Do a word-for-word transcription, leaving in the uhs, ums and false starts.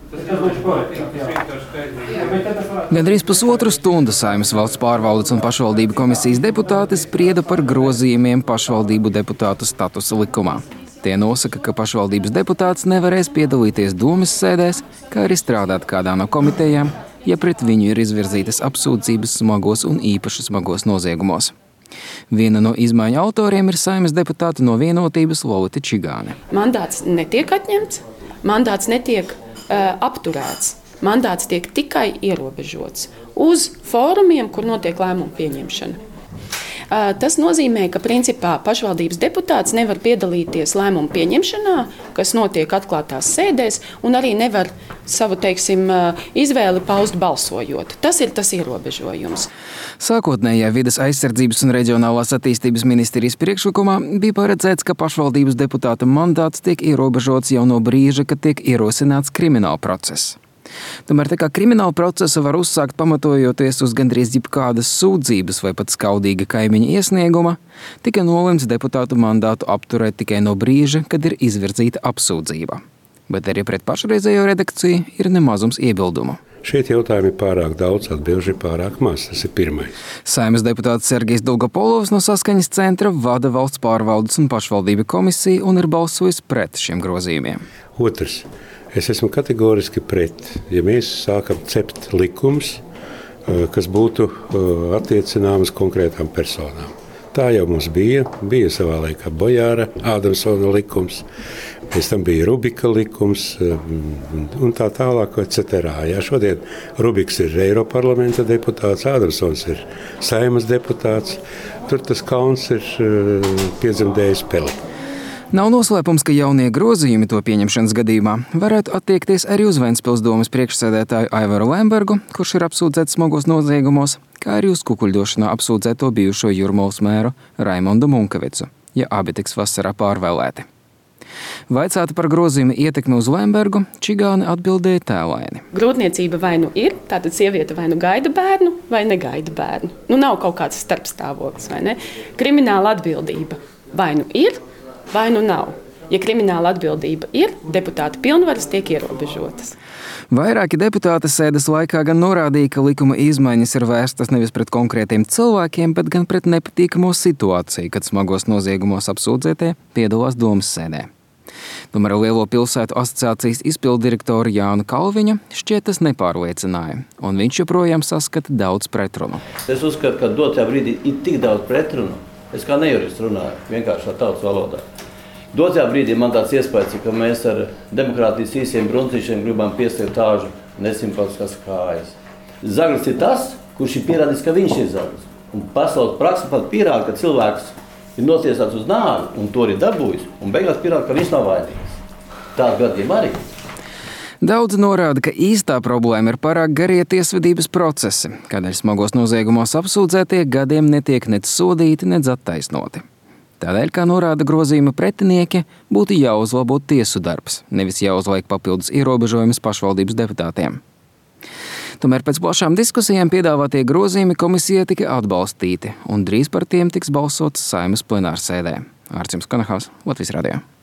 Gandrīz pusotru stundu Saeimas valsts pārvaldes un pašvaldību komisijas deputāti sprieda par grozījumiem pašvaldību deputātu statusa likumā. Tie nosaka, ka pašvaldības deputāts nevarēs piedalīties domes sēdēs, kā arī strādāt kādā no komitejām, ja pret viņu ir izvirzītas apsūdzības smagos un īpaši smagos noziegumos. Viena no izmaiņu autoriem ir Saeimas deputāte no Vienotības Lolita Čigāne. Mandāts netiek atņemts, mandāts netiek uh, apturēts. Mandāts tiek tikai ierobežots uz fórumiem, kur notiek lēmumu pieņemšana. Tas nozīmē, ka principā pašvaldības deputāts nevar piedalīties lēmumu pieņemšanā, kas notiek atklātās sēdēs, un arī nevar savu, teiksim, izvēli paust balsojot. Tas ir tas ierobežojums. Sākotnējā vides aizsardzības un reģionālās attīstības ministrijas priekšlikumā bija paredzēts, ka pašvaldības deputāta mandāts tiek ierobežots jau no brīža, kad tiek ierosināts krimināla process. Tomēr tā kā krimināla procesu var uzsākt pamatojoties uz gandrīz jebkādas sūdzības vai pat skaudīga kaimiņa iesnieguma, tika nolemts deputātu mandātu apturēt tikai no brīža, kad ir izvirzīta apsūdzība. Bet arī pret pašreizējo redakciju ir nemazums iebildumu. Šeit jautājumi ir pārāk daudz, atbilži ir pārāk maz. Tas ir pirmais. Saeimas deputāts Sergejs Dolgopolovs no Saskaņas centra vada valsts pārvaldes un pašvaldību komisiju un ir balsojis pret šiem grozījumiem. Otrs. Es esmu kategoriski pret, ja mēs sākam cept likums, kas būtu attiecināmas konkrētām personām. Tā jau mums bija, bija savā laikā Bojāra Ādamsona likums, pēc tam bija Rubika likums un tā tālāk, et cetera. Jā, šodien Rubiks ir Eiroparlamenta deputāts, Ādamsons ir Saeimas deputāts, tur tas kauns ir piedzemdējis peli. Nav noslēpums, ka jaunie grozījumi to pieņemšanas gadījumā varētu attiekties arī uz Ventspils domes priekšsēdētāju Aivaru Lembergu, kurš ir apsūdzēts smagos noziegumos, kā arī uz kukuļdošanā apsūdzēto bijušo Jūrmalas mēru Raimondu Munkavicu, ja abi tiks vasarā pārvēlēti. Vaicāta par grozījumu ietekmi uz Lembergu, Čigāne atbildēja tēlaini. Grūtniecība vai nu ir, tātad sieviete vai nu gaida bērnu, vai negaida bērnu. Nu nav kaut kāds starpstāvoklis, vai ne? Krimināla atbildība vai nu ir, vai nu nav. Ja krimināla atbildība ir, deputāta pilnvaras tiek ierobežotas. Vairāki deputāti sēdes laikā gan norādīja, ka likuma izmaiņas ir vērstas nevis pret konkrētiem cilvēkiem, bet gan pret nepatīkamo situāciju, kad smagos noziegumos apsūdzētie piedalās domes sēdē. Tomēr Lielo pilsētu asociācijas izpilddirektoru Jānu Kalviņu šķiet tas nepārliecināja, un viņš joprojām saskata daudz pretrunu. Es uzskatu, ka dotajā brīdī ir tik daudz pretrunu. Es kā nejurists runāju, vienkārši ar tautas valodā. Dotajā brīdī man tāds iespējas, ka mēs ar demokrātijas īsiem bruncīšiem gribam piestiet tāžu nesimpatiskās kājas. Zaglis ir tas, kurš ir pierādījis, ka viņš ir zaglis. Un pasaules praksa pat pierāda, ka cilvēks ir notiesāts uz nāvi un to ir dabūjis, un beigās pierāda, ka viņš nav vainīgs. Tādu gadījumu arī. Daudz norāda, ka īstā problēma ir pārāk garie tiesvedības procesi, kādēļ smagos noziegumos apsūdzētie gadiem netiek nec sodīti, nec attaisnoti. Tādēļ, kā norāda grozījuma pretinieki, būtu jāuzlabo tiesu darbs, nevis jāuzliek papildus ierobežojumus pašvaldības deputātiem. Tomēr pēc plašām diskusijām piedāvātie grozījumi komisijā tika atbalstīti, un drīz par tiem tiks balsots Saeimas plenārsēdē. Ārcis Kanahaus, Latvijas radio.